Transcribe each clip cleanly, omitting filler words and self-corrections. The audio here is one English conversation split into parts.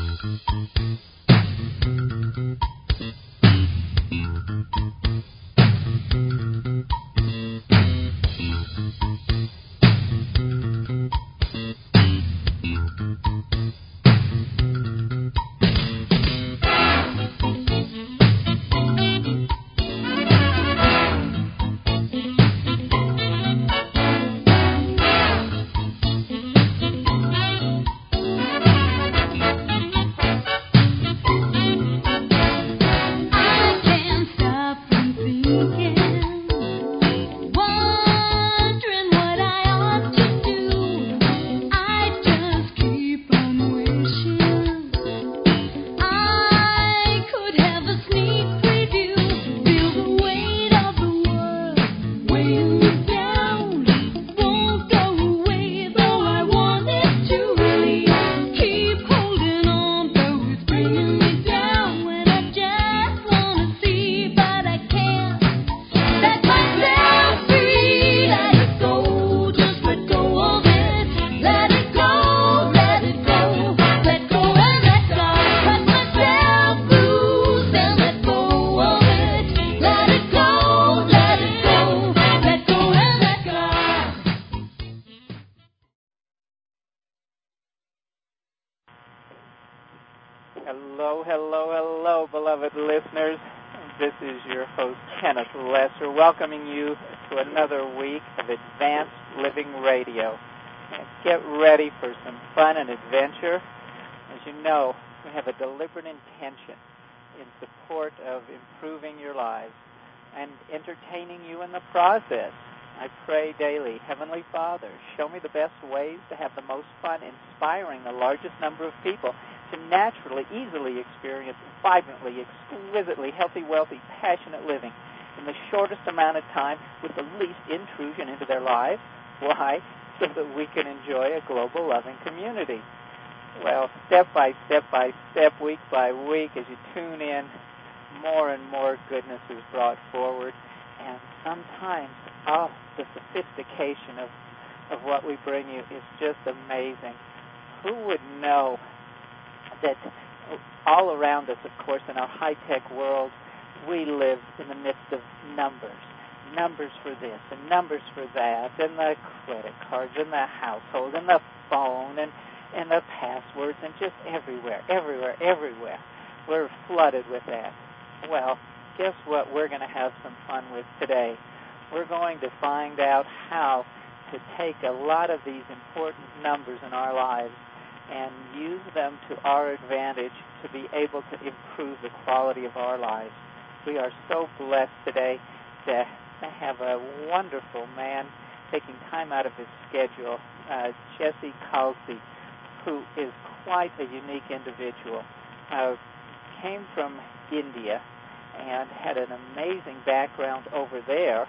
Hello, hello, hello, beloved listeners. This is your host, Kenneth Lesser, welcoming you to another week of Advanced Living Radio. And get ready for some fun and adventure. As you know, we have a deliberate intention in support of improving your lives and entertaining you in the process. I pray daily, Heavenly Father, show me the best ways to have the most fun inspiring the largest number of people to naturally, easily experience vibrantly, exquisitely healthy, wealthy, passionate living in the shortest amount of time with the least intrusion into their lives. Why? So that we can enjoy a global loving community. Well, step by step, week by week, as you tune in, more and more goodness is brought forward. And sometimes, the sophistication of what we bring you is just amazing. Who would know that all around us, of course, in our high-tech world, we live in the midst of numbers. Numbers for this and numbers for that, and the credit cards, and the household, and the phone, and the passwords, and just everywhere. We're flooded with that. Well, guess what we're going to have some fun with today? We're going to find out how to take a lot of these important numbers in our lives and use them to our advantage to be able to improve the quality of our lives. We are so blessed today to have a wonderful man taking time out of his schedule, Jesse Kalsi, who is quite a unique individual. Came from India and had an amazing background over there.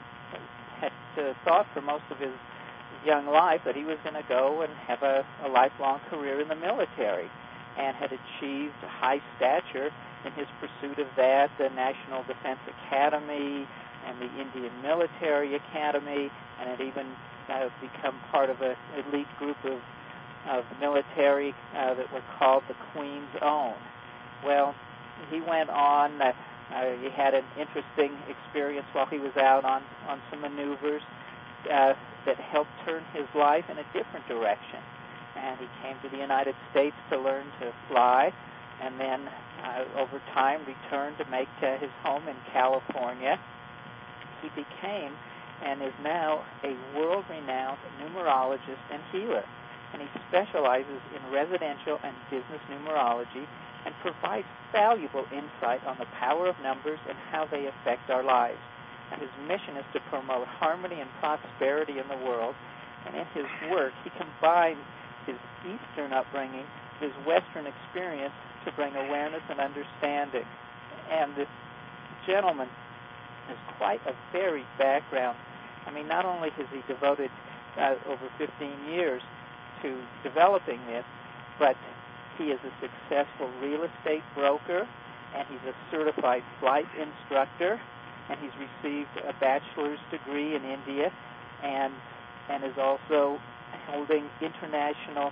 Had thought for most of his young life that he was going to go and have a lifelong career in the military, and had achieved high stature in his pursuit of that, the National Defense Academy and the Indian Military Academy, and had even become part of an elite group of military that were called the Queen's Own. Well, he went on, he had an interesting experience while he was out on some maneuvers that helped turn his life in a different direction. And he came to the United States to learn to fly, and then over time returned to make his home in California. He became and is now a world-renowned numerologist and healer. And he specializes in residential and business numerology and provides valuable insight on the power of numbers and how they affect our lives. And his mission is to promote harmony and prosperity in the world. And in his work, he combines his Eastern upbringing, his Western experience to bring awareness and understanding. And this gentleman has quite a varied background. I mean, not only has he devoted over 15 years to developing this, but he is a successful real estate broker, and he's a certified flight instructor, and he's received a bachelor's degree in India, and is also holding international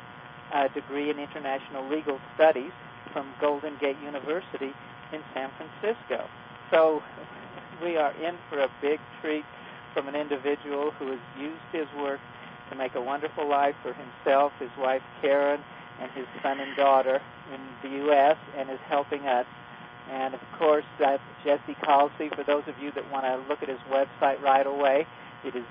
a degree in international legal studies from Golden Gate University in San Francisco. So we are in for a big treat from an individual who has used his work to make a wonderful life for himself, his wife Karen, and his son and daughter in the U.S., and is helping us. And, of course, Jesse Kalsi, for those of you that want to look at his website right away, it is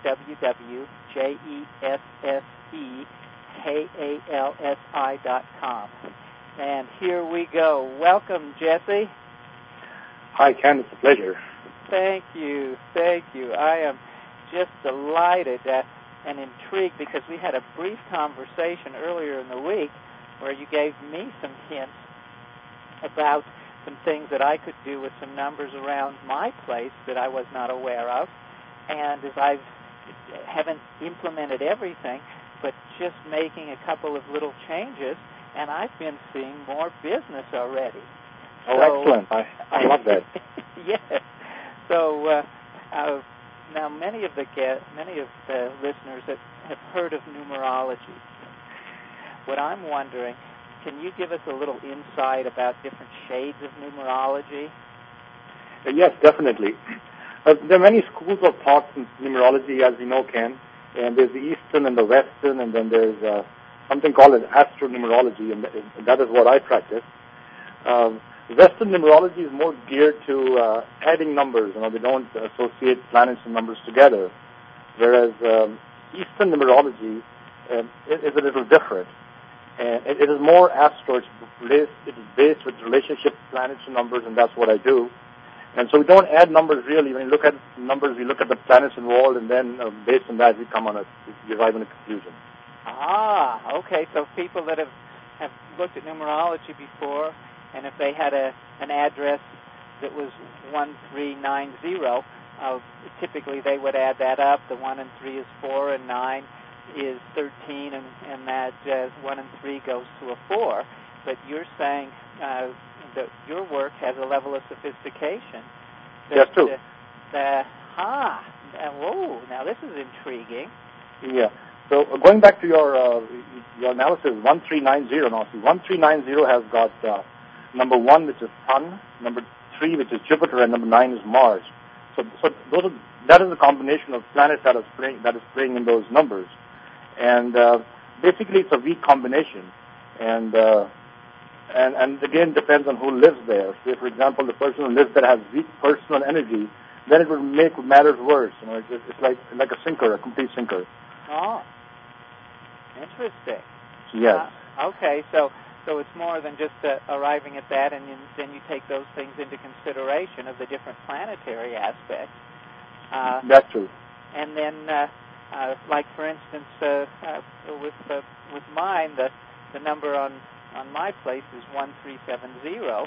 www.jessekalsi.com. And here we go. Welcome, Jesse. Hi, Ken. It's a pleasure. Thank you. Thank you. I am just delighted and intrigued because we had a brief conversation earlier in the week where you gave me some hints about some things that I could do with some numbers around my place that I was not aware of. And as I haven't implemented everything, but just making a couple of little changes, and I've been seeing more business already. Oh, so, excellent. I love that. Yes. So now many of the listeners have heard of numerology. What I'm wondering, can you give us a little insight about different shades of numerology? Yes, definitely. There are many schools of thought in numerology, as you know, Ken. And there's the Eastern and the Western, and then there's something called as astronumerology, and that is what I practice. Western numerology is more geared to adding numbers. They don't associate planets and numbers together. Whereas Eastern numerology is a little different. And it is more astro. It is based with relationship planets and numbers, and that's what I do. And so we don't add numbers really. When you look at numbers, we look at the planets involved, and then based on that, we arrive on a conclusion. Ah, okay. So people that have looked at numerology before, and if they had an address that was 1390, typically they would add that up. The 1 and 3 is 4, and 9 is 13, and that 1 and 3 goes to a 4. But you're saying that your work has a level of sophistication. Yes, true. Whoa, now this is intriguing. Yeah. So going back to your analysis, 1390. Now, see, 1390 has got number 1, which is Sun, number 3, which is Jupiter, and number 9 is Mars. So that is a combination of planets that is playing in those numbers, and basically it's a weak combination, and again depends on who lives there. Say, for example, the person who lives there has weak personal energy, then it would make matters worse. It's like a sinker, a complete sinker. Oh, interesting. Yes. Okay, so it's more than just arriving at that, and then you take those things into consideration of the different planetary aspects. That's true. And then, like for instance, with mine, the number on my place is 1370,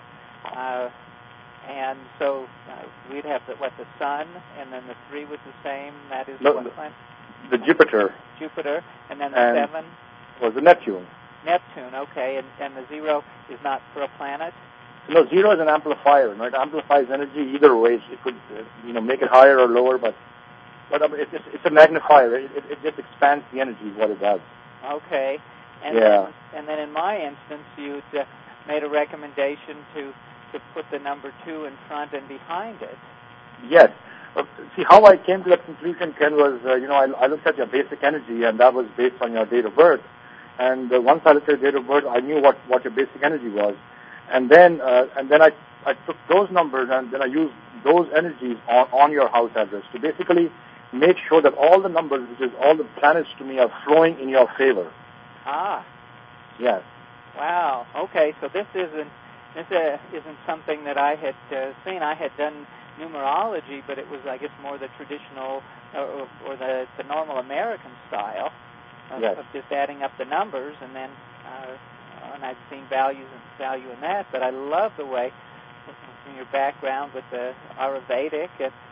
and so we'd have the Sun, and then the 3 was the same. That is what planet? The Jupiter. Jupiter, and then the 7 was the Neptune. Neptune, okay, and the 0 is not for a planet? No, 0 is an amplifier. It amplifies energy either way. It could, make it higher or lower, but it's a magnifier. It just expands the energy, is what it does. Okay, and then in my instance, you'd made a recommendation to put the number 2 in front and behind it. Yes. See, how I came to that conclusion, Ken, was I looked at your basic energy, and that was based on your date of birth. And once I looked at your date of birth, I knew what your basic energy was. And then I took those numbers and then I used those energies on your house address to basically make sure that all the numbers, which is all the planets to me, are flowing in your favor. Ah. Yes. Wow. Okay. So this isn't something that I had seen. I had done numerology, but it was, I guess, more the traditional or the normal American style of just adding up the numbers, and then and I've seen value in that. But I love the way, in your background with the Ayurvedic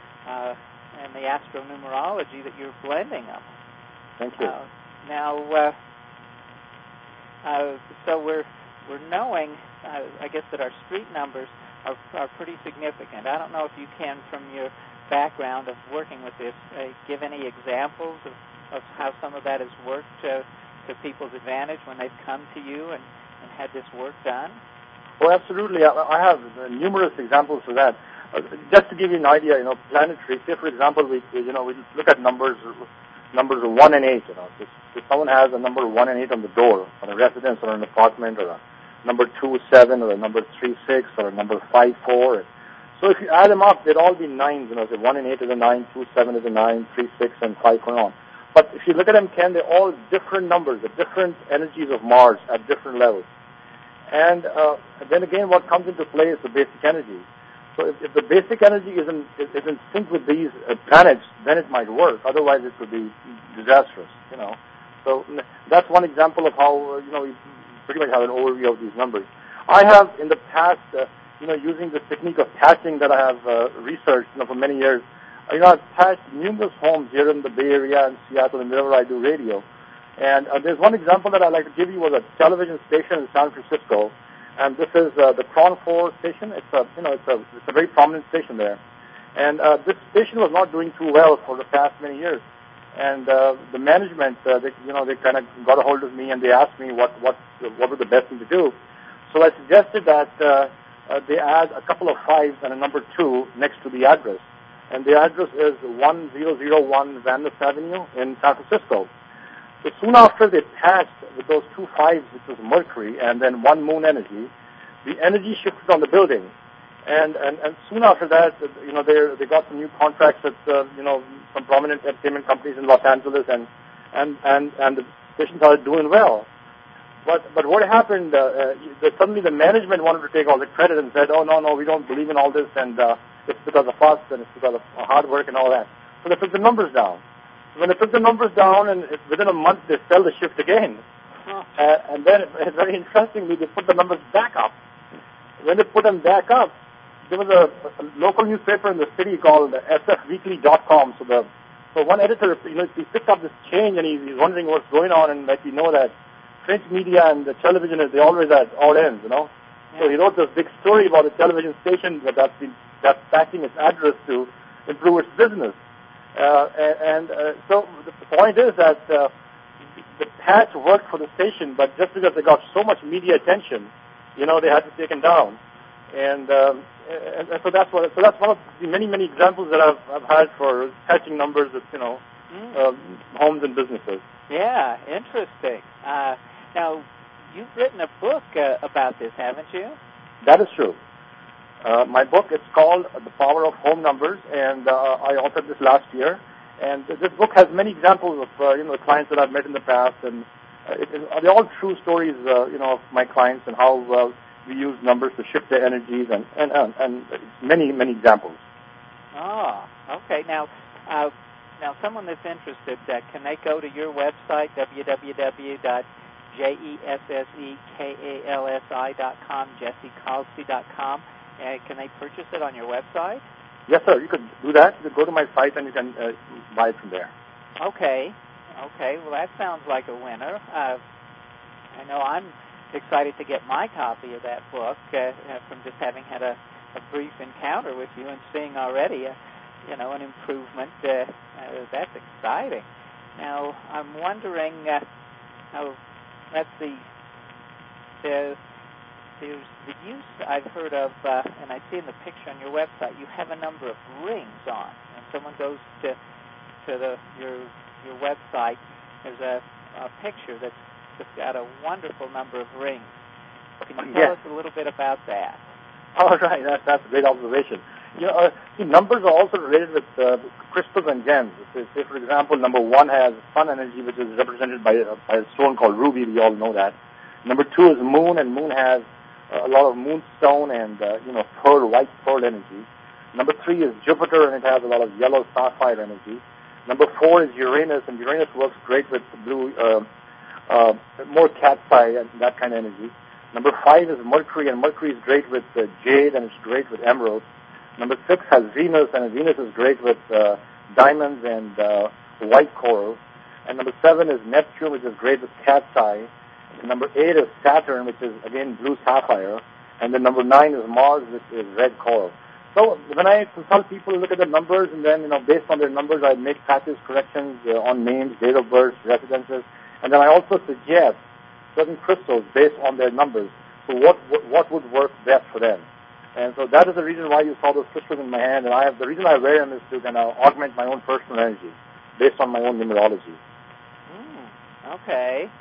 and the astronumerology, that you're blending them. Thank you. Now, so we're knowing, I guess, that our street numbers are pretty significant. I don't know if you can, from your background of working with this, give any examples of how some of that has worked to people's advantage when they've come to you and had this work done? Oh, absolutely. I have numerous examples of that. Just to give you an idea, planetary. Say, for example, we look at numbers of 1 and 8. If someone has a number 1 and 8 on the door, on a residence or an apartment, or a number 2, 7, or a number 3, 6, or a number 5, 4. So if you add them up, they'd all be 9s. Say 1 and 8 is a 9, 2, 7 is a 9, 3, 6, and 5 and on. But if you look at them, Ken, they're all different numbers, the different energies of Mars at different levels. And then again, what comes into play is the basic energy. So if the basic energy is in sync with these planets, then it might work. Otherwise, it would be disastrous. So that's one example of how we pretty much have an overview of these numbers. I have in the past, using the technique of patching that I have researched for many years. I've patched numerous homes here in the Bay Area and Seattle and wherever I do radio. And there's one example that I'd like to give you was a television station in San Francisco, and this is the Tron 4 station. It's a very prominent station there, and this station was not doing too well for the past many years. And the management, they kind of got a hold of me and they asked me what was the best thing to do. So I suggested that they add a couple of 5s and a number 2 next to the address, and the address is 1001 Van Ness Avenue in San Francisco. So soon after they patched with those 2 5s, which was Mercury, and then 1 moon energy, the energy shifted on the building. And soon after that, they got some new contracts with, some prominent entertainment companies in Los Angeles, and the station started doing well. But what happened, suddenly the management wanted to take all the credit and said, oh, no, we don't believe in all this, and it's because of us, and it's because of hard work and all that. So they took the numbers down. When they took the numbers down, and within a month, they sell the shift again. And then, very interestingly, they put the numbers back up. When they put them back up, there was a local newspaper in the city called sfweekly.com. So one editor, he picked up this change, and he's wondering what's going on, and let you know that French media and the television, they always at all ends, Yeah. So he wrote this big story about a television station that's patching its address to improve its business. So the point is that the patch worked for the station, but just because they got so much media attention, they had to take them down. And so that's one of the many examples that I've had for patching numbers of homes and businesses. Yeah, interesting. Now, you've written a book about this, haven't you? That is true. My book, it's called The Power of Home Numbers, and I authored this last year. And this book has many examples of the clients that I've met in the past, and they're all true stories, of my clients and how we use numbers to shift their energies, and many examples. Oh, okay. Now, someone that's interested, can they go to your website, www.jessekalsi.com, jessekalsi.com? Can they purchase it on your website? Yes, sir. You could do that. You could go to my site and you can buy it from there. Okay. Well, that sounds like a winner. I know I'm excited to get my copy of that book from just having had a brief encounter with you and seeing already, an improvement. That's exciting. Now, I'm wondering, let's see, there's the use I've heard of, and I see in the picture on your website, you have a number of rings on. And someone goes to your website, there's a picture that's got a wonderful number of rings. Can you tell us a little bit about that? All right, that's a great observation. Numbers are also related with crystals and gems. Say, for example, number 1 has sun energy, which is represented by a stone called ruby. We all know that. Number 2 is moon, and moon has a lot of moonstone and white pearl energy. Number 3 is Jupiter, and it has a lot of yellow sapphire energy. Number 4 is Uranus, and Uranus works great with blue, more cat's eye and that kind of energy. Number 5 is Mercury, and Mercury is great with jade, and it's great with emeralds. Number 6 has Venus, and Venus is great with diamonds and white coral. And number 7 is Neptune, which is great with cat's eye. And number 8 is Saturn, which is, again, blue sapphire. And then number 9 is Mars, which is red coral. So when I consult people, look at the numbers, and then, based on their numbers, I make patches, corrections on names, date of birth, residences, And then I also suggest certain crystals based on their numbers. So what would work best for them? And so that is the reason why you saw those crystals in my hand. And the reason I wear them is to kind of augment my own personal energy based on my own numerology. Okay.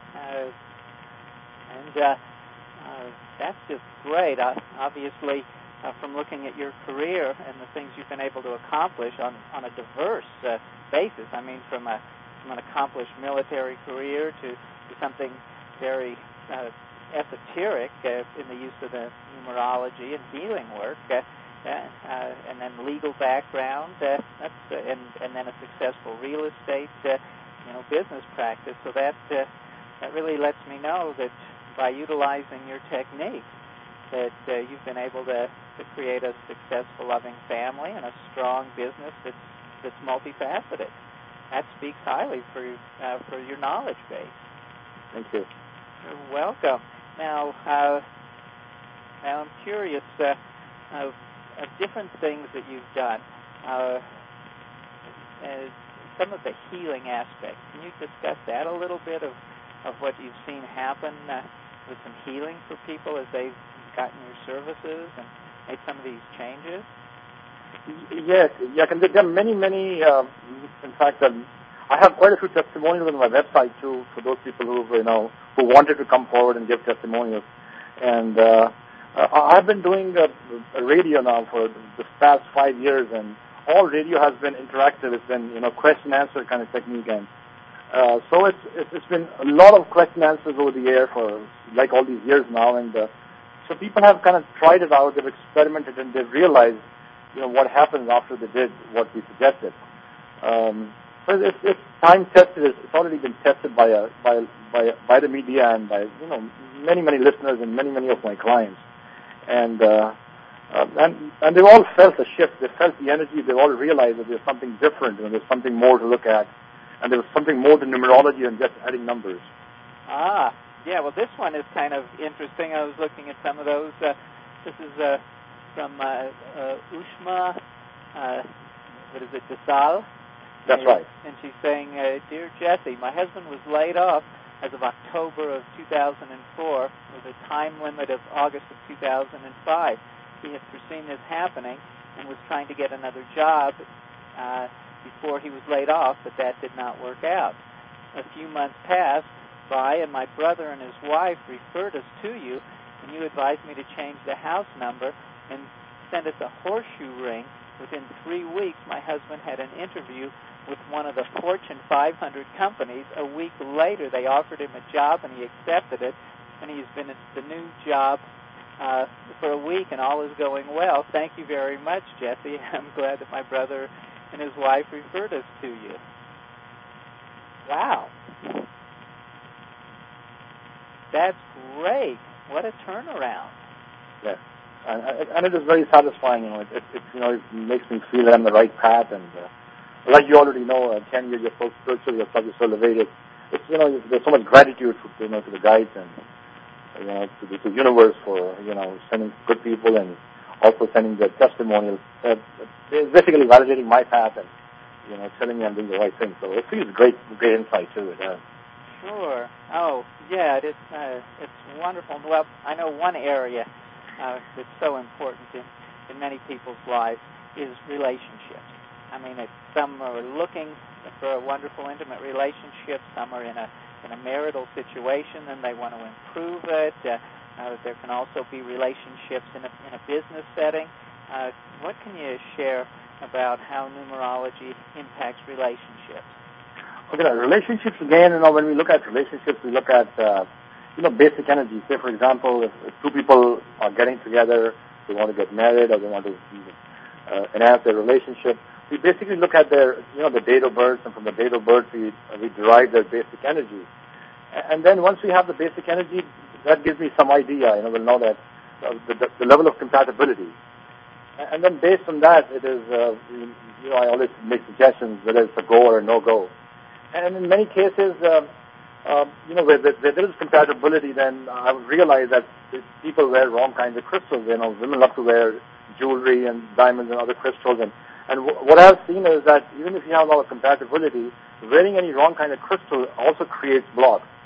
That's just great. Obviously, from looking at your career and the things you've been able to accomplish on a diverse basis. I mean, from an accomplished military career to something very esoteric in the use of the numerology and healing work, and then legal background, and then a successful real estate, business practice. So that really lets me know that by utilizing your technique, that you've been able to create a successful, loving family and a strong business that's multifaceted. That speaks highly for your knowledge base. Thank you. You're welcome. Now I'm curious of different things that you've done. Some of the healing aspects. Can you discuss that a little bit of what you've seen happen with some healing for people as they've gotten your services and made some of these changes? Yes. There are many. In fact, I have quite a few testimonials on my website too for those people who wanted to come forward and give testimonials. And I've been doing radio now for the past 5 years, and all radio has been interactive. It's been question answer kind of technique, and so it's been a lot of question answers over the air for like all these years now, and so people have kind of tried it out. They've experimented, and they've realized what happens after they did what we suggested. So it's time tested. It's already been tested by the media and by many listeners and many of my clients, and they've all felt the shift. They felt the energy. They've all realized that there's something different. There's something more to look at, and there's something more to numerology than just adding numbers. Yeah. Well, this one is kind of interesting. I was looking at some of those. This is from Ushma. What is it? Desal. That's right. And she's saying, Dear Jesse, my husband was laid off as of October of 2004 with a time limit of August of 2005. He had foreseen this happening and was trying to get another job before he was laid off, but that did not work out. A few months passed by, and my brother and his wife referred us to you, and you advised me to change the house number and send us a horseshoe ring. Within 3 weeks, my husband had an interview with one of the Fortune 500 companies. A week later, they offered him a job, and he accepted it, and he's been at the new job for a week, and all is going well. Thank you very much, Jesse. I'm glad that my brother and his wife referred us to you. Wow. That's great. What a turnaround. Yes. And it is very satisfying. It makes me feel I'm on the right path. And like you already know, Ken, you're so spiritual, you're so elevated. There's so much gratitude to the guides and to the universe for sending good people and also sending the testimonials. It's basically validating my path and telling me I'm doing the right thing. So it feels great insight to it. Sure. Oh, yeah. It's wonderful. Well, I know one area that's so important in many people's lives is relationships. I mean, some are looking for a wonderful, intimate relationship. Some are in a marital situation and they want to improve it. There can also be relationships in a business setting. What can you share about how numerology impacts relationships? Okay, relationships again. When we look at relationships, we look at basic energy. Say, for example, if two people are getting together, they want to get married or they want to enhance their relationship, we basically look at their, the date of birth, and from the date of birth, we derive their basic energy. And then once we have the basic energy, that gives me some idea. We'll know that the level of compatibility. And then based on that, it is, I always make suggestions whether it's a go or a no-go. And in many cases, where there is compatibility, then I would realize that people wear wrong kinds of crystals. Women love to wear jewelry and diamonds and other crystals. And what I've seen is that even if you have a lot of compatibility, wearing any wrong kind of crystal also creates blocks.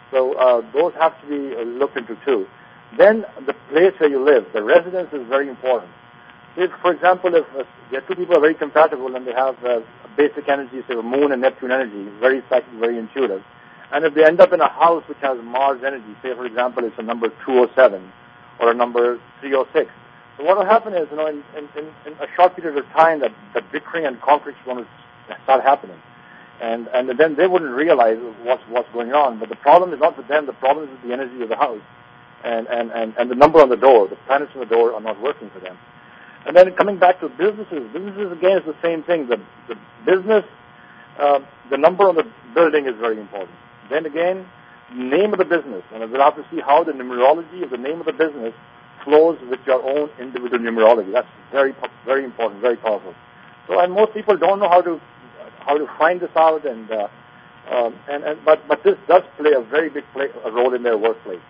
So those have to be looked into too. Then the place where you live, the residence is very important. If, for example, if there are two people who are very compatible and they have basic energy, say Moon and Neptune energy, very psychic, very intuitive, and if they end up in a house which has Mars energy, say for example it's a number 207 or a number 306, so what will happen is, in a short period of time, that bickering and conflicts are going to start happening. And then they wouldn't realize what's going on. But the problem is not with them. The problem is with the energy of the house. And the number on the door, the planets on the door are not working for them. And then coming back to businesses again is the same thing. The business, the number on the building is very important. Then again, name of the business. And we'll have to see how the numerology of the name of the business flows with your own individual numerology. That's very, very important, very powerful. So, and most people don't know how to find this out, but this does play a very big role in their workplace.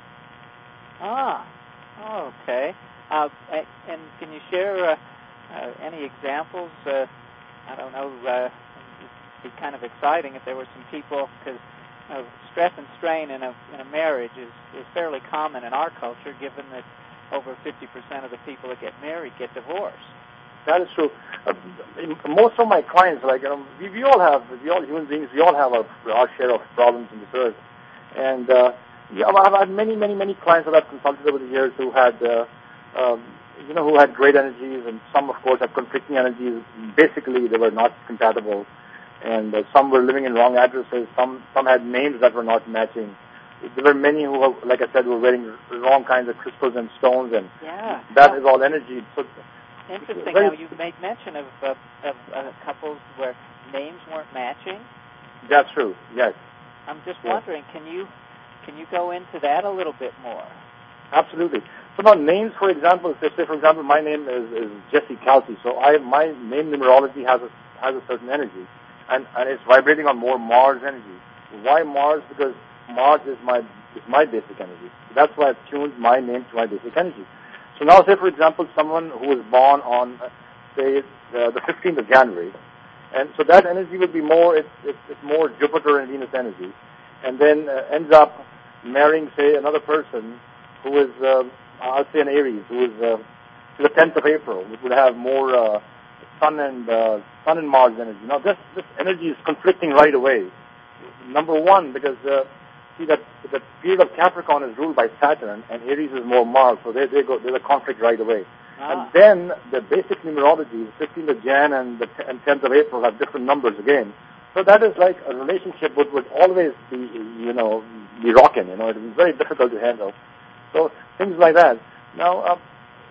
Okay. And can you share any examples? I don't know. It'd be kind of exciting if there were some people, because stress and strain in a marriage is fairly common in our culture, given that over 50% of the people that get married get divorced. That is true. Most of my clients, we all human beings, we all have our share of problems in this earth. And I've had many clients that I've consulted over the years who had, who had great energies, and some, of course, had conflicting energies. Basically, they were not compatible, and some were living in wrong addresses. Some had names that were not matching. There were many who, like I said, were wearing wrong kinds of crystals and stones, and that is all energy. So interesting how you made mention of couples where names weren't matching. That's true. Yes. I'm just wondering, can you go into that a little bit more? Absolutely. So now names, for example, say for example, my name is Jesse Kelsey. So my name numerology has a certain energy, and it's vibrating on more Mars energy. Why Mars? Because Mars is my basic energy. So that's why I've tuned my name to my basic energy. So now, say, for example, someone who was born on, say, the 15th of January, and so that energy would be more, it's more Jupiter and Venus energy, and then ends up marrying, say, another person who is, I'll say an Aries, who is the 10th of April, which would have more Sun and Mars energy. Now, this energy is conflicting right away. Number one, because see that the period of Capricorn is ruled by Saturn, and Aries is more Mars, so there's a conflict right away. And then the basic numerology, the 15th of Jan and 10th of April have different numbers again. So that is like a relationship would always be rocking, it would be very difficult to handle. So things like that. Now,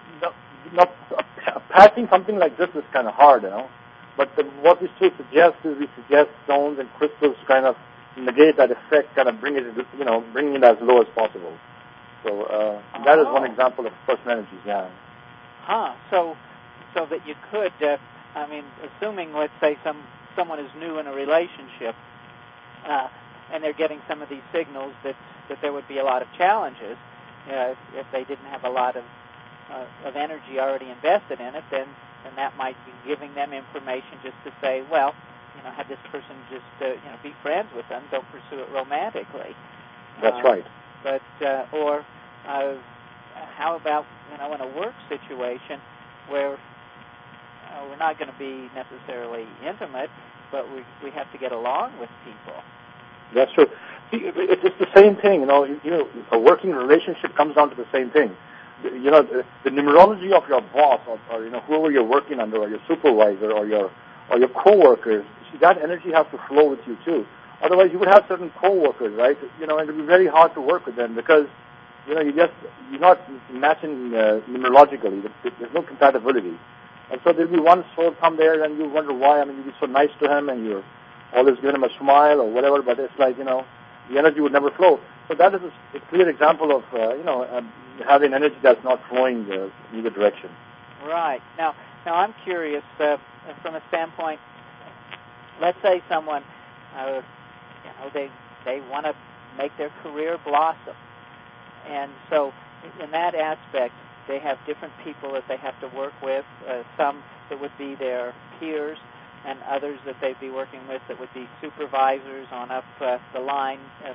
patching something like this is kind of hard, but what we should suggest is we suggest stones and crystals kind of negate that effect, kind of bring it as low as possible. So that is one example of person energies, yeah. So that you could, assuming, let's say, someone is new in a relationship, and they're getting some of these signals that there would be a lot of challenges if they didn't have a lot of energy already invested in it, then that might be giving them information just to say, well, have this person just, be friends with them. Don't pursue it romantically. That's right. But, or how about, in a work situation where we're not going to be necessarily intimate, but we have to get along with people. That's true. See, it's the same thing, a working relationship comes down to the same thing. The numerology of your boss or whoever you're working under, or your supervisor or your co-workers, that energy has to flow with you too. Otherwise, you would have certain co-workers, right? And it would be very hard to work with them because, you're not matching numerologically. There's no compatibility. And so there'll be one soul come there and you wonder why. You'd be so nice to him and you're always giving him a smile or whatever, but it's like, the energy would never flow. So that is a clear example of, having energy that's not flowing in either direction. Right. Now I'm curious, from a standpoint, let's say someone, they want to make their career blossom. And so in that aspect, they have different people that they have to work with, some that would be their peers, and others that they'd be working with that would be supervisors on up the line.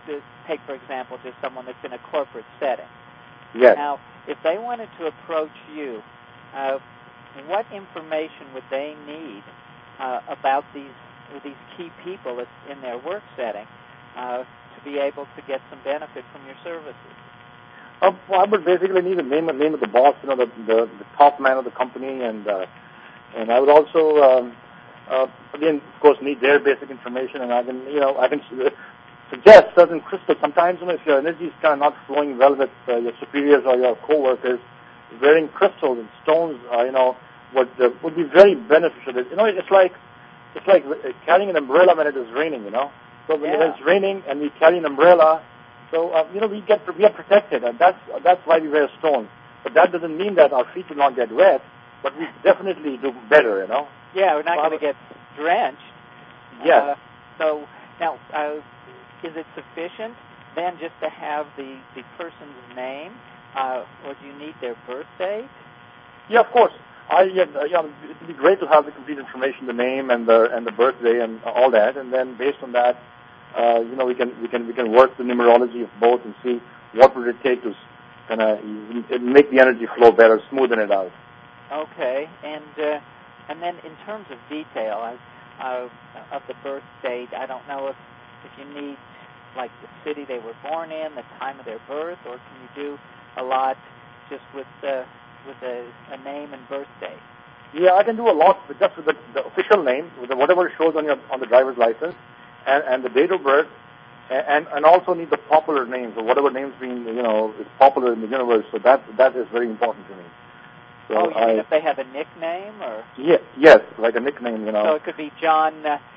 take, for example, just someone that's in a corporate setting. Yes. Now, if they wanted to approach you, what information would they need about these key people in their work setting to be able to get some benefit from your services? Well, I would basically need the name of the boss, the top man of the company, and I would also, again, of course, need their basic information, and I can suggest certain crystals. Sometimes, if your energy is kind of not flowing well with your superiors or your coworkers, wearing crystals and stones, would be very beneficial. It's like carrying an umbrella when it is raining. So when it's raining and we carry an umbrella. So, we are protected, and that's why we wear stones. But that doesn't mean that our feet will not get wet, but we definitely do better, Yeah, we're not going to get drenched. Yes. So, now, is it sufficient then just to have the person's name, or do you need their birth date? Yeah, of course. It would be great to have the complete information, the name and the birthday and all that, and then based on that, we can work the numerology of both and see what would it take to kind of make the energy flow better, smoothen it out. Okay, and then in terms of detail of the birth date, I don't know if you need like the city they were born in, the time of their birth, or can you do a lot just with a name and birth date? Yeah, I can do a lot just with the official name, with whatever shows on the driver's license. And the date of birth, and also need the popular names, or whatever names is popular in the universe. So that is very important to me. So you mean if they have a nickname, or? Yes, like a nickname, So it could be John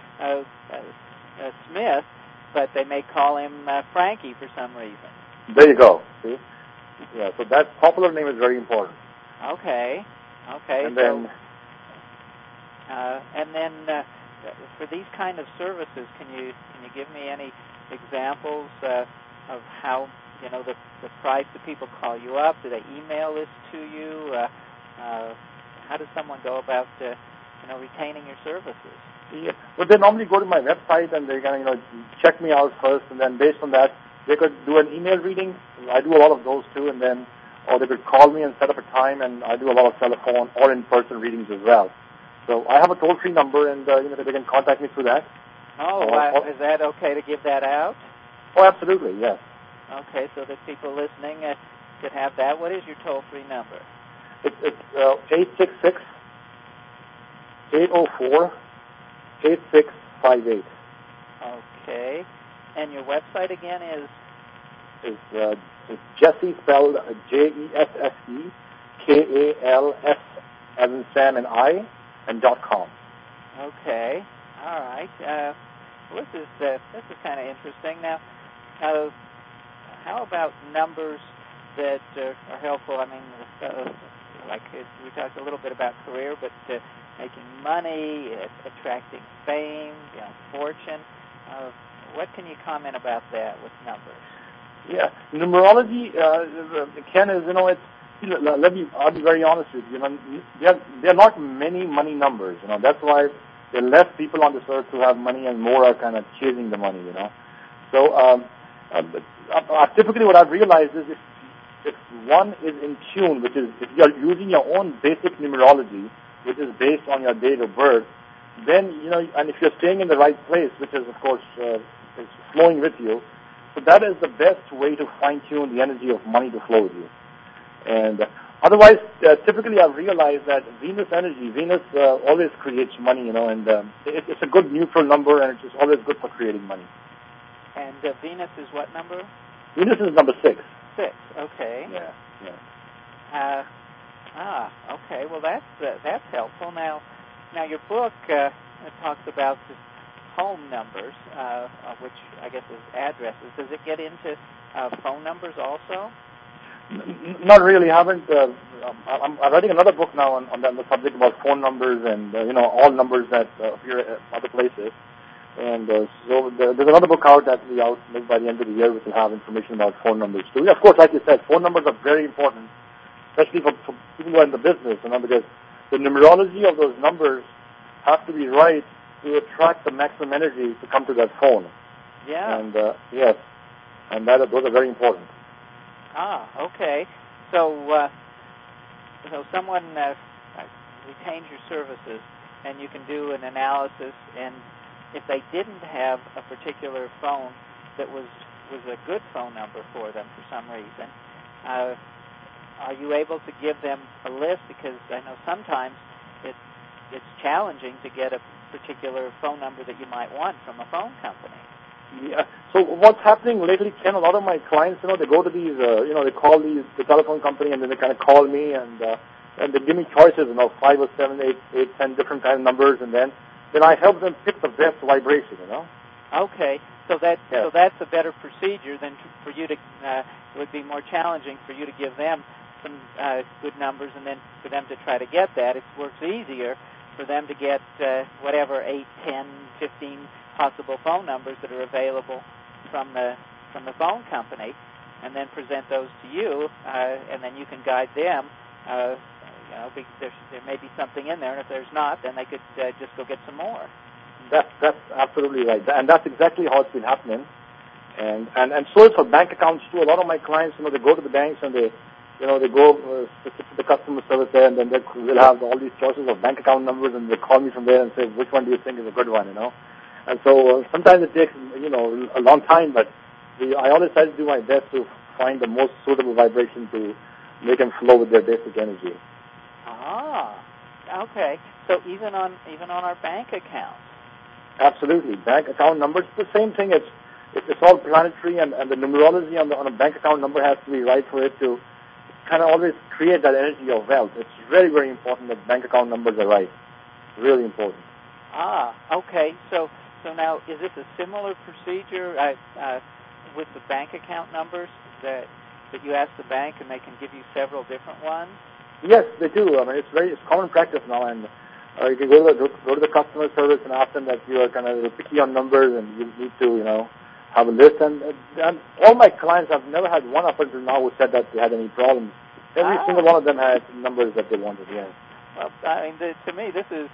Smith, but they may call him Frankie for some reason. There you go. See, yeah. So that popular name is very important. Okay. And then. For these kind of services, can you give me any examples of how the price that people call you up? Do they email this to you? How does someone go about retaining your services? Yeah, well, they normally go to my website and they're gonna check me out first, and then based on that, they could do an email reading. I do a lot of those too, and then or they could call me and set up a time, and I do a lot of telephone or in-person readings as well. So I have a toll-free number, and they can contact me through that. Is that okay to give that out? Oh, absolutely, yes. Okay, so that people listening could have that. What is your toll-free number? It's 866-804-8658. Okay, and your website again is? It's Jesse, spelled JESSE, KALS as in Sam and I. And .com. Okay, all right. This is kind of interesting. Now, how about numbers that are helpful? I mean, like we talked a little bit about career, but making money, attracting fame, fortune. What can you comment about that with numbers? Yeah, numerology, Ken, is I'll be very honest with you. There are not many money numbers. That's why there are less people on this earth who have money, and more are kind of chasing the money. So typically, what I've realized is if one is in tune, which is if you are using your own basic numerology, which is based on your date of birth, then and if you're staying in the right place, which is of course is flowing with you, so that is the best way to fine tune the energy of money to flow with you. And otherwise, typically I've realized that Venus always creates money, and it's a good neutral number, and it's always good for creating money. And Venus is what number? Venus is number 6. 6, okay. Yeah. Okay. Well, that's helpful. Now your book talks about the home numbers, which I guess is addresses. Does it get into phone numbers also? Not really. I haven't. I'm writing another book now on the subject about phone numbers and all numbers that appear at other places. And so there's another book out that will be out maybe by the end of the year, which will have information about phone numbers too. Yeah, of course, like you said, phone numbers are very important, especially for people who are in the business. Because the numerology of those numbers have to be right to attract the maximum energy to come to that phone. Yeah. And yes. and those are very important. Ah, okay. So someone retains your services, and you can do an analysis, and if they didn't have a particular phone that was a good phone number for them for some reason, are you able to give them a list? Because I know sometimes it's challenging to get a particular phone number that you might want from a phone company. Yeah. So what's happening lately, Ken, a lot of my clients, they go to these, they call the telephone company, and then they kind of call me, and they give me choices, 5 or 7, 8, 10 different kind of numbers, and then I help them pick the best vibration, Okay. So that's a better procedure than for you to, it would be more challenging for you to give them some good numbers, and then for them to try to get that. It works easier for them to get whatever 8, 10, 15 possible phone numbers that are available from the phone company, and then present those to you, and then you can guide them. There may be something in there, and if there's not, then they could just go get some more. That's absolutely right, and that's exactly how it's been happening. And so it's for bank accounts too. A lot of my clients, they go to the banks and they go specific to the customer service there, and then they'll have all these choices of bank account numbers, and they call me from there and say, which one do you think is a good one, And so sometimes it takes, a long time, but I always try to do my best to find the most suitable vibration to make them flow with their basic energy. Ah, okay. So even on our bank accounts. Absolutely. Bank account numbers, the same thing. It's all planetary, and the numerology on a bank account number has to be right for it to kind of always create that energy of wealth. It's very, very important that bank account numbers are right. Really important. Ah, okay. So now, is this a similar procedure with the bank account numbers that you ask the bank and they can give you several different ones? Yes, they do. I mean, it's common practice now, and you can go to the customer service and ask them that you are kind of picky on numbers, and you need to have a list. And all my clients, I've never had one up until now who said that they had any problems. Every single one of them had numbers that they wanted. Yes. Well, I mean, to me, this is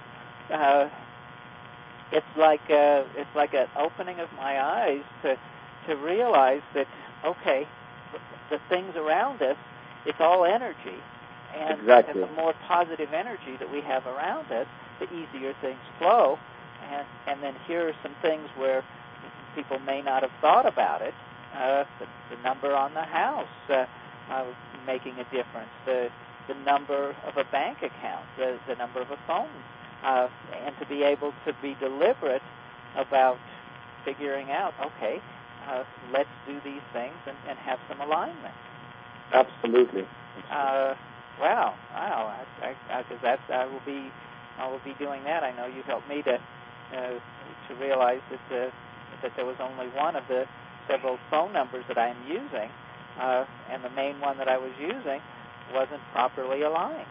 it's like an opening of my eyes to realize that the things around us, it's all energy. And, exactly. and the more positive energy that we have around us, the easier things flow. And then here are some things where people may not have thought about it. The number on the house making a difference. The number of a bank account. The number of a phone. And to be able to be deliberate about figuring out, let's do these things and have some alignment. Absolutely. Wow! Because I will be doing that. I know you helped me to realize that there was only one of the several phone numbers that I am using, and the main one that I was using wasn't properly aligned.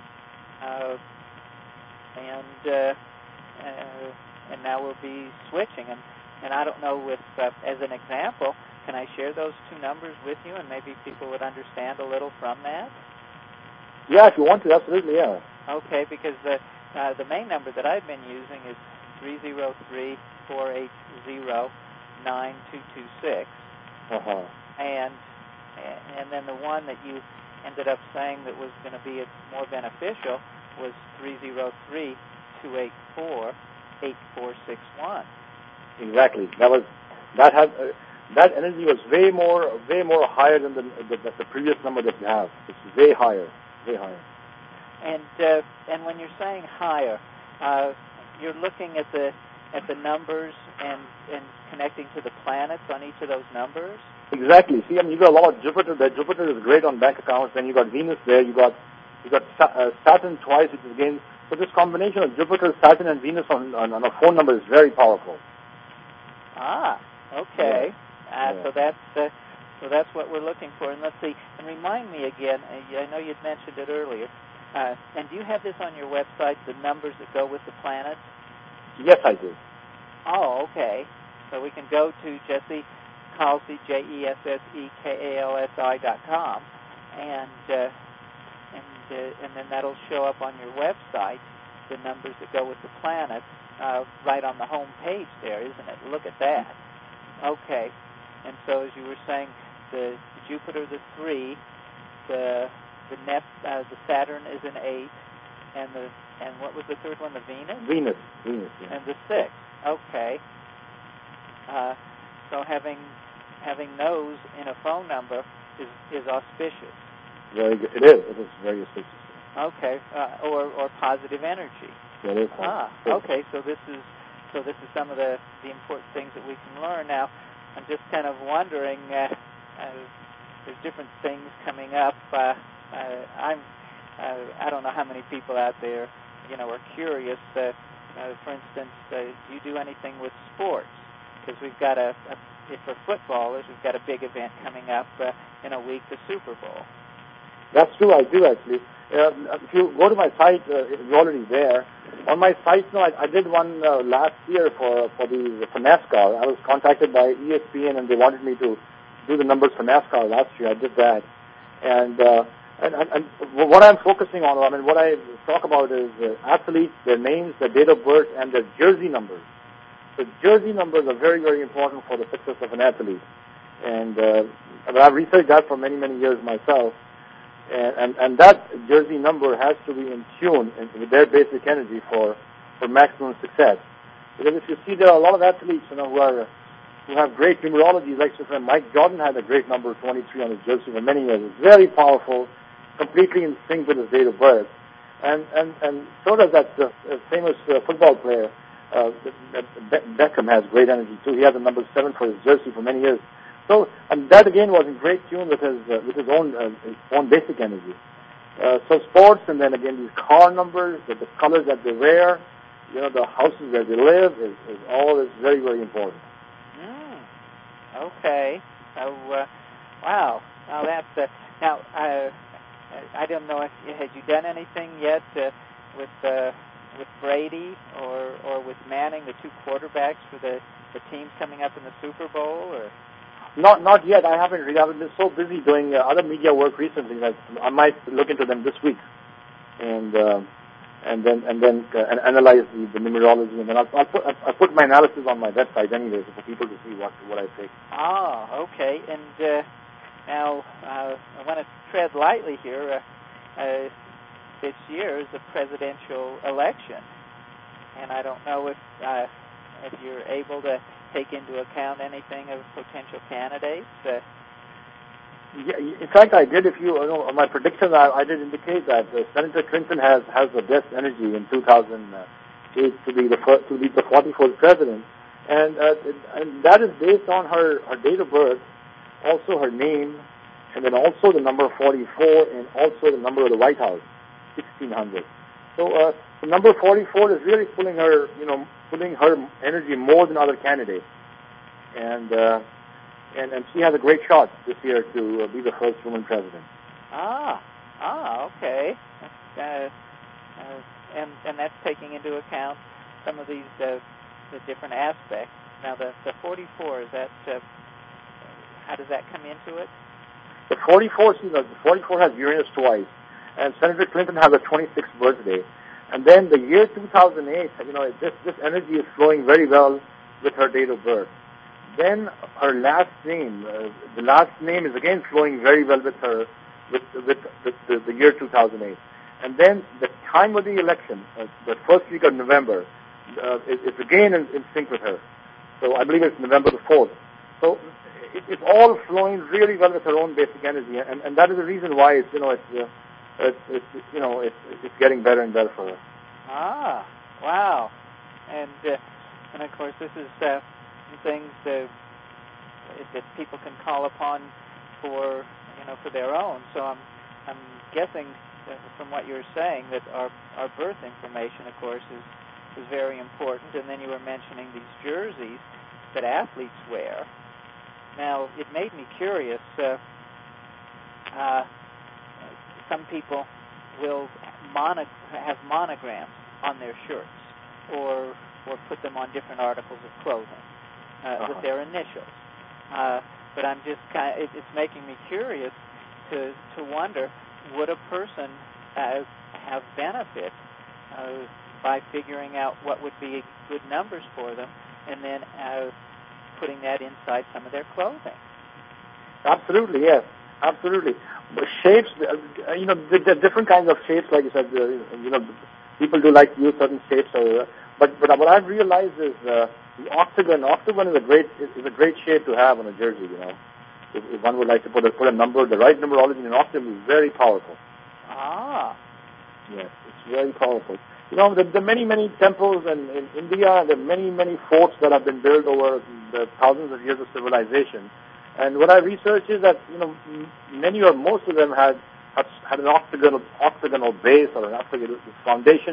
And now we'll be switching. And I don't know if, as an example, can I share those two numbers with you, and maybe people would understand a little from that? Yeah, if you want to, absolutely, yeah. Okay, because the main number that I've been using is 303-480-9226. Uh-huh. And then the one that you ended up saying that was going to be more beneficial was 303-284-8461. Exactly. That energy was way more higher than the previous number that you have. It's way higher. And when you're saying higher, you're looking at the numbers and connecting to the planets on each of those numbers? Exactly. See, I mean, you got a lot of Jupiter there. Jupiter is great on bank accounts. Then you got Venus there. You got Saturn twice, which is again. So this combination of Jupiter, Saturn, and Venus on a phone number is very powerful. Ah, okay. Yeah. So that's what we're looking for. And let's see. And remind me again. I know you'd mentioned it earlier. And do you have this on your website? The numbers that go with the planets? Yes, I do. Oh, okay. So we can go to Jesse Kalsi, JESSEKALSI.com, and then that'll show up on your website, the numbers that go with the planets, right on the home page there, isn't it? Look at that. Okay. And so, as you were saying, the Jupiter, the 3, the Saturn is an 8, and what was the third one? The Venus. Venus. Yeah. And the 6. Okay. So having those in a phone number is auspicious. Very good. It is very auspicious. Okay. Or positive energy. It is. Okay. So this is some of the important things that we can learn. Now, I'm just kind of wondering. There's different things coming up. I don't know how many people out there, are curious. For instance, do you do anything with sports? Because we've got for footballers, we've got a big event coming up in a week, the Super Bowl. That's true. I do actually. If you go to my site, it's already there. On my site, I did one last year for NASCAR. I was contacted by ESPN, and they wanted me to do the numbers for NASCAR last year. I did that, and what I'm focusing on, what I talk about is athletes, their names, their date of birth, and their jersey numbers. The jersey numbers are very, very important for the success of an athlete, and I've researched that for many, many years myself. And that jersey number has to be in tune with their basic energy for maximum success. Because if you see, there are a lot of athletes, who have great numerology. Like Mike Jordan had a great number 23 on his jersey for many years. It's very powerful, completely in sync with his date of birth. And so does that famous football player. Beckham has great energy too. He has a number 7 for his jersey for many years. So, and that again was in great tune with his own basic energy. So sports, and then again these car numbers, the colors that they wear, the houses where they live is very, very important. Okay. So, wow. Now that's now. I don't know if had you done anything yet with Brady or with Manning, the two quarterbacks for the teams coming up in the Super Bowl, or? Not yet. I haven't really. I've been so busy doing other media work recently that I might look into them this week, and then analyze the numerology, and then I'll put my analysis on my website anyway for people to see what I think. Oh, okay. And now I want to tread lightly here. This year is a presidential election, and I don't know if you're able to take into account anything of potential candidates. Yeah, in fact, I did. If my prediction, I did indicate that Senator Clinton has the best energy in 2008 to be the 44th president, and that is based on her date of birth, also her name, and then also the number 44, and also the number of the White House, 1600. So the number 44 is really pulling her energy more than other candidates, and she has a great shot this year to be the first woman president. Okay. And that's taking into account some of these the different aspects. Now the 44, is that how does that come into it? The 44, the 44 has Uranus twice, and Senator Clinton has a 26th birthday. And then the year 2008, this energy is flowing very well with her date of birth. Then her last name, the last name is again flowing very well with her, with the year 2008. And then the time of the election, the first week of November, it's again in sync with her. So I believe it's November the 4th. So it's all flowing really well with her own basic energy, and that is the reason why it's getting better and better for her. Wow. And of course this is things that people can call upon for their own. So I'm guessing from what you're saying that our birth information, of course, is very important. And then you were mentioning these jerseys that athletes wear. Now it made me curious. Some people will have monograms on their shirts, or put them on different articles of clothing with their initials. But I'm just it's making me curious to wonder, would a person have benefit by figuring out what would be good numbers for them, and then putting that inside some of their clothing. Absolutely, yes, absolutely. The shapes, the different kinds of shapes, like you said. People do like to use certain shapes, but what I've realized is the octagon. Octagon is a great shape to have on a jersey. If one would like to put a number, the right numerology in an octagon is very powerful. Ah. Yes, it's very powerful. There are many temples in India. There are many forts that have been built over the thousands of years of civilization. And what I researched is that many or most of them had an octagonal base or an octagonal foundation,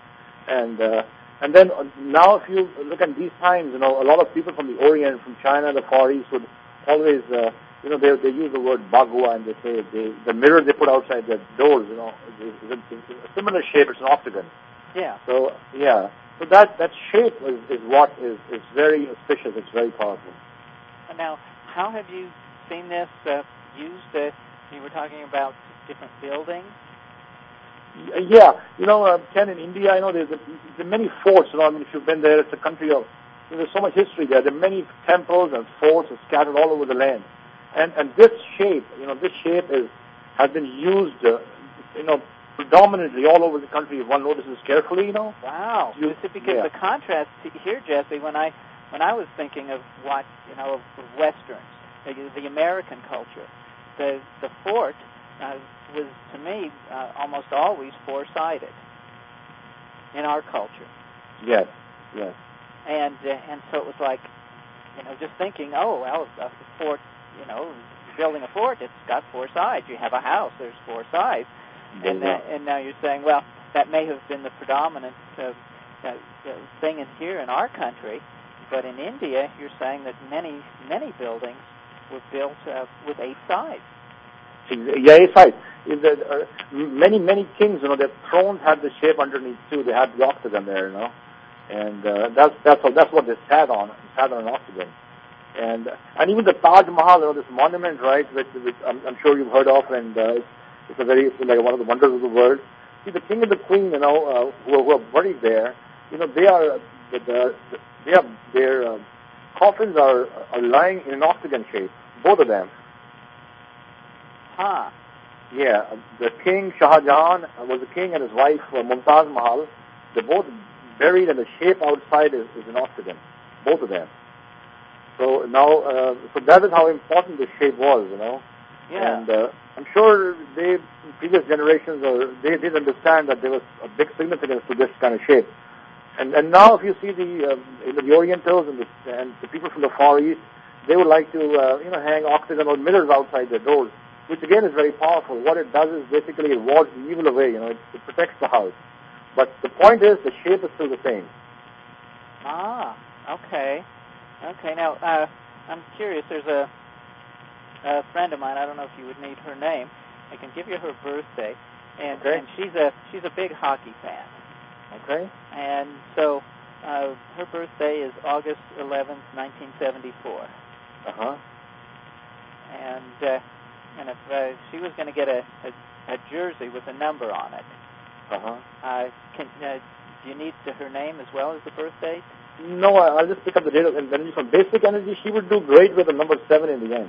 and then now if you look at these times, a lot of people from the Orient, from China, the Far East would always they use the word bagua, and they say the mirror they put outside their doors, is a similar shape. It's an octagon. Yeah. So that shape is what is very auspicious. It's very powerful. Now, how have you seen this used? You were talking about different buildings. Yeah, Ken, in India, there are many forts. If you've been there, it's a country of there's so much history there. There are many temples and forts scattered all over the land, and this shape, has been used, predominantly all over the country. If one notices carefully, Wow. Because the contrast here, Jesse, when I was thinking of what of Westerns, the American culture, the fort was to me almost always four-sided in our culture. Yes. And so it was like, just thinking, oh well, a fort, building a fort, it's got four sides. You have a house, there's four sides. And now you're saying, well, that may have been the predominant thing here in our country, but in India, you're saying that many buildings were built with eight sides. Yeah, eight sides. Many kings, their thrones had the shape underneath too. They had the octagon there, and that's what they sat on. They sat on an octagon. And even the Taj Mahal, this monument, right, which I'm sure you've heard of, and it's like one of the wonders of the world. See, the king and the queen, who are buried there, their coffins are lying in an octagon shape, both of them. Huh. Yeah, the king Shah Jahan was the king, and his wife Mumtaz Mahal. They're both buried, and the shape outside is an octagon, both of them. So now, so that is how important the shape was, Yeah. And I'm sure previous generations, they did understand that there was a big significance to this kind of shape. And now, if you see the Orientals and the people from the Far East, they would like to hang octagonal mirrors outside their doors, which again is very powerful. What it does is basically it wards the evil away. It protects the house. But the point is, the shape is still the same. Ah, okay. Now, I'm curious. There's a friend of mine. I don't know if you would need her name. I can give you her birthday, and she's a big hockey fan. Okay. And so her birthday is August 11th, 1974. Uh-huh. And if she was going to get a jersey with a number on it, do you need her name as well as the birth date? No, I'll just pick up the date of energy. From Basic Energy, she would do great with the number 7 in the end.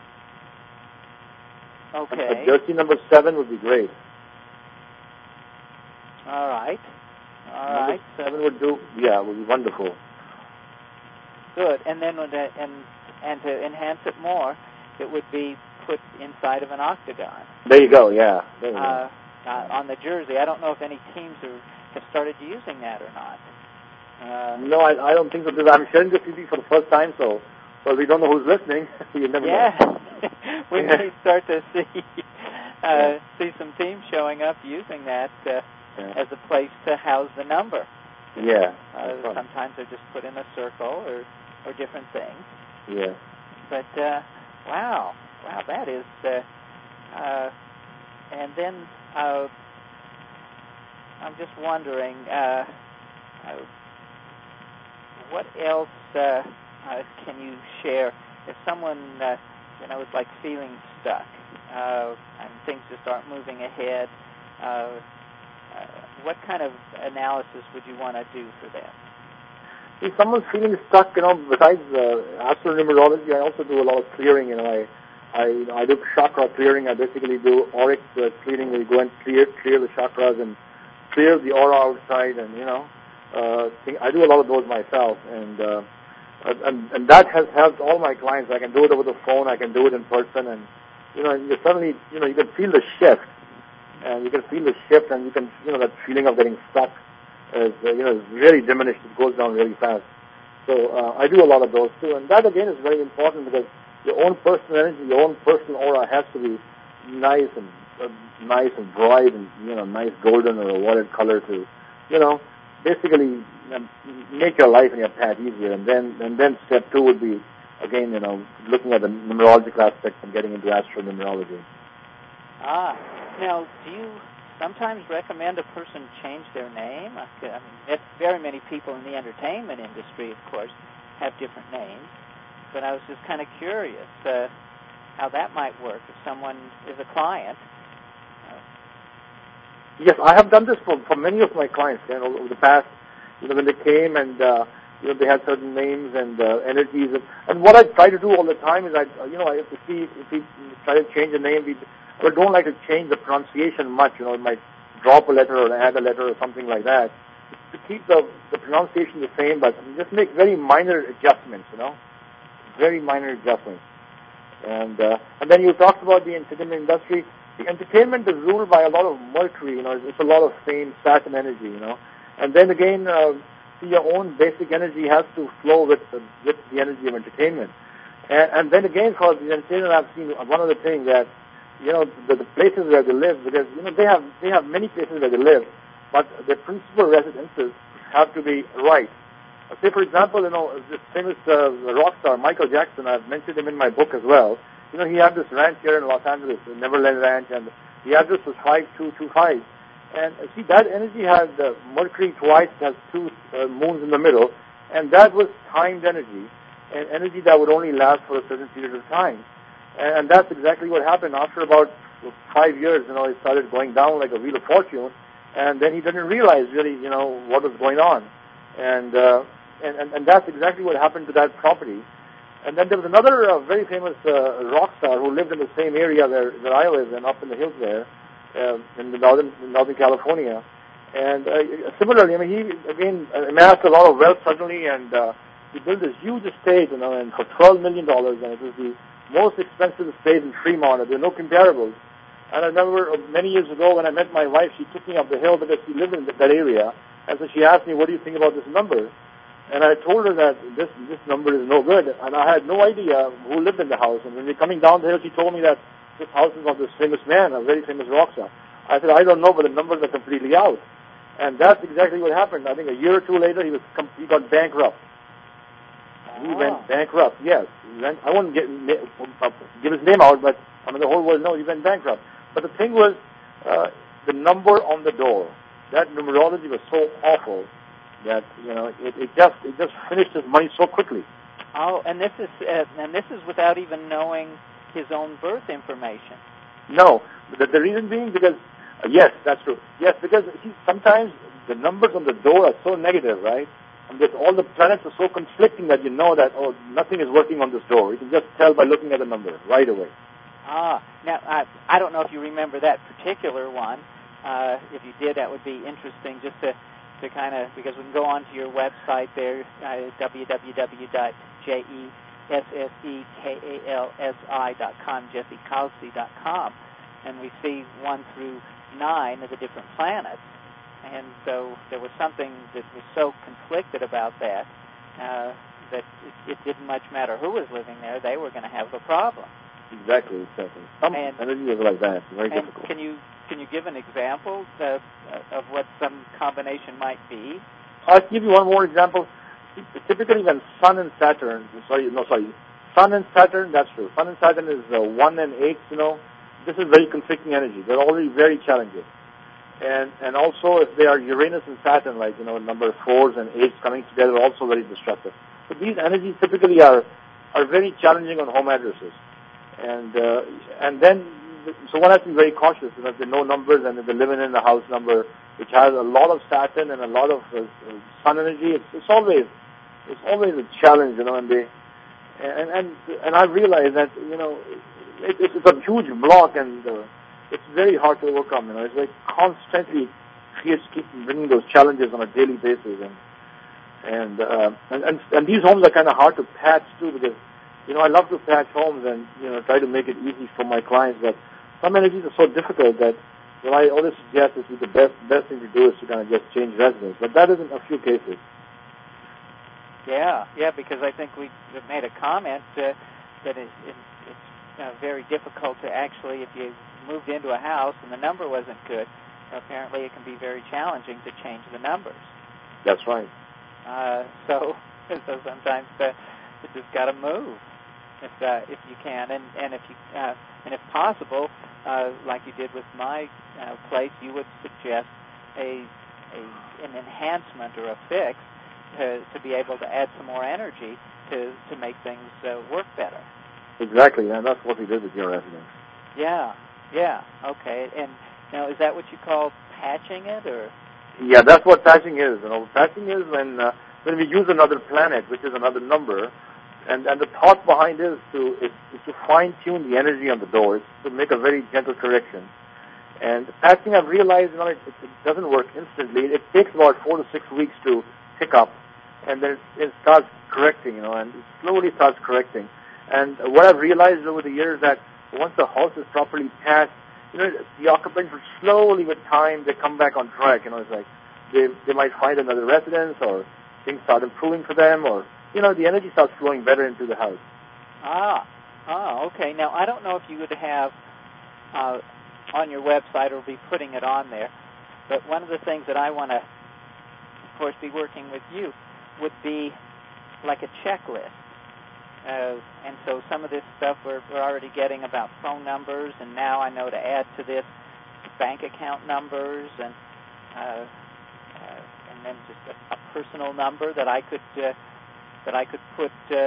Okay. A jersey number 7 would be great. All right. Number 7 would be wonderful. Good. And then and to enhance it more, it would be put inside of an octagon. There you go. Yeah. There you go. On the jersey. I don't know if any teams have started using that or not. No, I don't think so. Because I'm sharing this CD for the first time, so we don't know who's listening. You never know. We may start to see some teams showing up using that as a place to house the number. Yeah. Sometimes they're just put in a circle or different things. Yeah. But wow, that is. And then I'm just wondering. What else can you share if someone is like feeling stuck and things just aren't moving ahead? What kind of analysis would you want to do for them? if someone's feeling stuck, besides astronumerology, I also do a lot of clearing. I do chakra clearing. I basically do auric clearing, where you go and clear the chakras and clear the aura outside, and I do a lot of those myself, and that has helped all my clients. I can do it over the phone. I can do it in person, and you suddenly you can feel the shift, and you can feel the shift, and you can that feeling of getting stuck is really diminished. It goes down really fast. So I do a lot of those too, and that again is very important because your own personal energy, your own personal aura has to be nice and bright and nice golden or a watered color to basically make your life and your path easier. And then step two would be again looking at the numerological aspects and getting into astronumerology. Now do you sometimes recommend a person change their name? I mean, very many people in the entertainment industry, of course, have different names. But I was just kind of curious how that might work if someone is a client. Yes, I have done this for many of my clients. Over the past, when they came and they had certain names and energies, and what I try to do all the time is if we try to change a name, I don't like to change the pronunciation much. It might drop a letter or add a letter or something like that. To keep the pronunciation the same, but just make very minor adjustments. Very minor adjustments. And then you talked about the entertainment industry. The entertainment is ruled by a lot of Mercury. It's a lot of fame, Saturn energy. And then again, your own basic energy has to flow with the energy of entertainment. And then again, for the entertainment, I've seen one other thing that the places where they live, because they have many places where they live, but their principal residences have to be right. Say, for example, this famous rock star, Michael Jackson, I've mentioned him in my book as well. He had this ranch here in Los Angeles, the Neverland Ranch, and the address was 5225. And see, that energy had Mercury twice, has two moons in the middle, and that was timed energy, and energy that would only last for a certain period of time. And that's exactly what happened. After about 5 years, it started going down like a wheel of fortune, and then he didn't realize really, what was going on. And that's exactly what happened to that property. And then there was another very famous rock star who lived in the same area where I live, and up in the hills there, in Northern California. And similarly, he again amassed a lot of wealth suddenly, and he built this huge estate, and for $12 million, and it was the most expensive estate in Fremont. There were no comparables. And I remember many years ago when I met my wife, she took me up the hill because she lived in that area, and so she asked me, "What do you think about this number?" And I told her that this number is no good, and I had no idea who lived in the house. And when we were coming down the hill, she told me that this house is of this famous man, a very famous rock star. I said, "I don't know, but the numbers are completely out." And that's exactly what happened. I think a year or two later, he got bankrupt. He went bankrupt. Yes, I won't give his name out, but the whole world knows he went bankrupt. But the thing was, the number on the door. That numerology was so awful that it just finished his money so quickly. Oh, and this is without even knowing his own birth information. No, the reason being because yes, that's true. Yes, because sometimes the numbers on the door are so negative, right? And all the planets are so conflicting that that nothing is working on this door. You can just tell by looking at the number right away. Now I don't know if you remember that particular one. If you did, that would be interesting just to kind of, because we can go onto your website there, www.jessekalsi.com, jessekalsi.com, and we see 1 through 9 of the different planets. And so there was something that was so conflicted about that that it didn't much matter who was living there; they were going to have a problem. Exactly. Some energy is like that. Very difficult. Can you give an example of what some combination might be? I'll give you one more example. Typically, when Sun and Saturn, Sun and Saturn, that's true. Sun and Saturn is 1 and 8. This is very conflicting energy. They're already very challenging. And also, if they are Uranus and Saturn, like number 4s and 8s coming together, also very destructive. So these energies typically are very challenging on home addresses. And then, so one has to be very cautious. If there are no numbers and if they're living in a house number which has a lot of Saturn and a lot of Sun energy, it's always it's always a challenge, and I realize that, it's a huge block, and it's very hard to overcome. It's like constantly keep bringing those challenges on a daily basis, and these homes are kind of hard to patch too, because I love to patch homes and try to make it easy for my clients, but some energies are so difficult that what I always suggest is the best thing to do is to kind of just change residence, but that is in a few cases. Yeah, because I think we made a comment that it's very difficult to actually, if you moved into a house and the number wasn't good, apparently it can be very challenging to change the numbers. That's right. So sometimes you just got to move if you can, and if possible, like you did with my place, you would suggest an enhancement or a fix to be able to add some more energy to make things work better. Exactly, and that's what we did with your residence. Yeah, okay. And now, is that what you call patching it, or? Yeah, that's what patching is. Patching is when we use another planet, which is another number, and the thought behind it is to fine-tune the energy on the doors to make a very gentle correction. And patching, I've realized, it doesn't work instantly. It takes about 4 to 6 weeks to pick up, and then it starts correcting, and it slowly starts correcting. And what I've realized over the years is that once the house is properly patched, the occupants will slowly, with time, they come back on track. It's like they might find another residence, or things start improving for them, or the energy starts flowing better into the house. Okay. Now, I don't know if you would have on your website or be putting it on there, but one of the things that I want to, of course, be working with you would be like a checklist. And so some of this stuff we're already getting about phone numbers, and now I know to add to this bank account numbers, and then just a personal number that I could put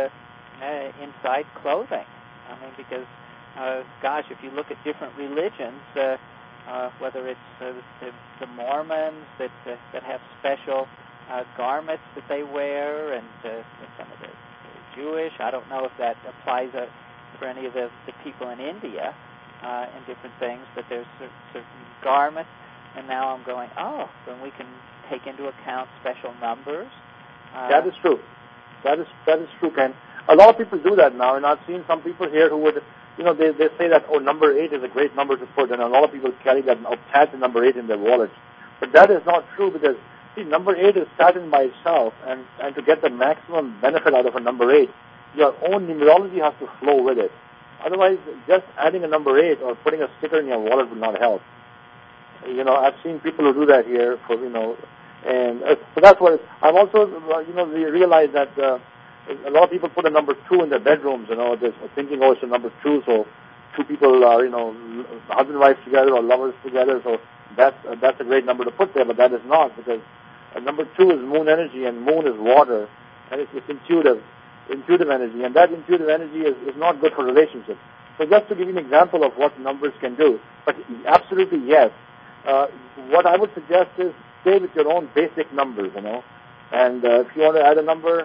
inside clothing. I mean, because if you look at different religions, whether it's the Mormons that have special garments that they wear, and some of the Jewish. I don't know if that applies for any of the people in India and different things, but there's certain garments, and now I'm going, then we can take into account special numbers. That is true. That is true, Ken. A lot of people do that now, and I've seen some people here who would, they say that, number 8 is a great number to put, and a lot of people carry that, attach the number 8 in their wallets. But that is not true, because see, number 8 is Saturn by itself, and to get the maximum benefit out of a number 8, your own numerology has to flow with it. Otherwise, just adding a number 8 or putting a sticker in your wallet will not help. I've seen people who do that here and so that's what I've also, realized that a lot of people put a number 2 in their bedrooms, they're thinking, it's a number 2, so two people are, husband and wife together or lovers together, so that's a great number to put there, but that is not, because number 2 is moon energy, and moon is water, and it's intuitive energy, and that intuitive energy is not good for relationships. So just to give you an example of what numbers can do, but absolutely yes. What I would suggest is stay with your own basic numbers, and if you want to add a number,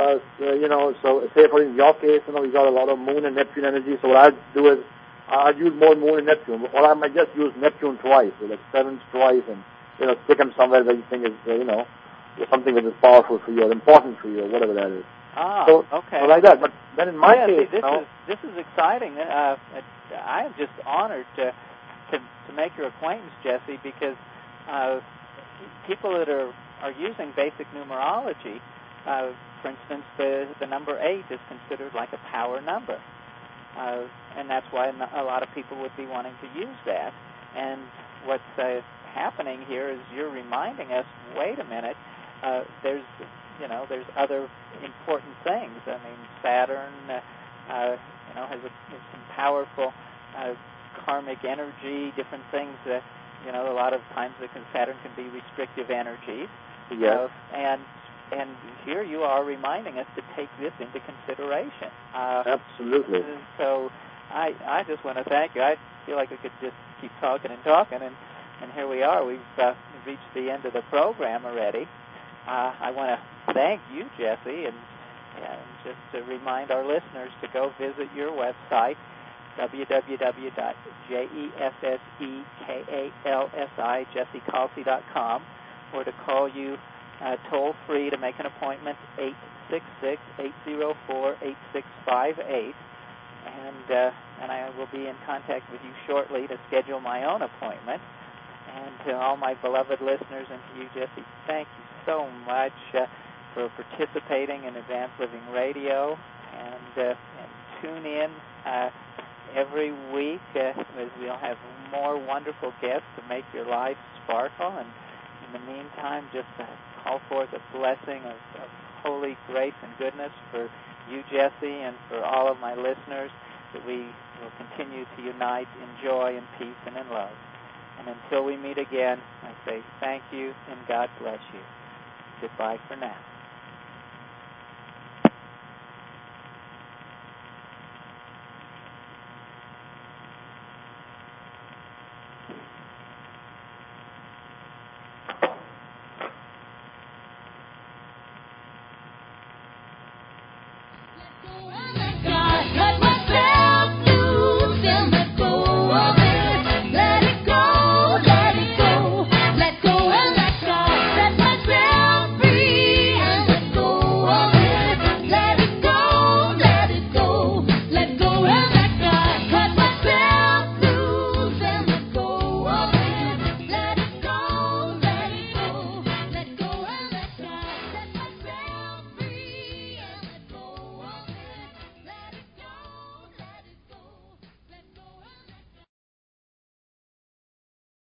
so say for in your case, we got a lot of moon and Neptune energy, so what I'd do is I'd use more moon and Neptune, or I might just use Neptune twice, so like 7s twice, and stick them somewhere that you think is, something that is powerful for you or important for you or whatever that is. Okay. So like that. But then in my case, this is exciting. I am just honored to make your acquaintance, Jesse, because people that are using basic numerology, for instance, the number 8 is considered like a power number, and that's why a lot of people would be wanting to use that. And what's happening here is you're reminding us, wait a minute, there's other important things. I mean, Saturn, has some powerful karmic energy, different things that, a lot of times Saturn can be restrictive energies. Yes. And here you are reminding us to take this into consideration. Absolutely. So I just want to thank you. I feel like we could just keep talking and talking, and here we are. We've reached the end of the program already. I want to thank you, Jesse, and just to remind our listeners to go visit your website, www.jessecalsi, jessecalsi.com, or to call you toll-free to make an appointment, 866-804-8658. And I will be in contact with you shortly to schedule my own appointment. And to all my beloved listeners and to you, Jesse, thank you so much for participating in Advanced Living Radio. And tune in every week as we'll have more wonderful guests to make your life sparkle. And in the meantime, just call forth a blessing of holy grace and goodness for you, Jesse, and for all of my listeners, that we will continue to unite in joy and peace and in love. And until we meet again, I say thank you and God bless you. Goodbye for now.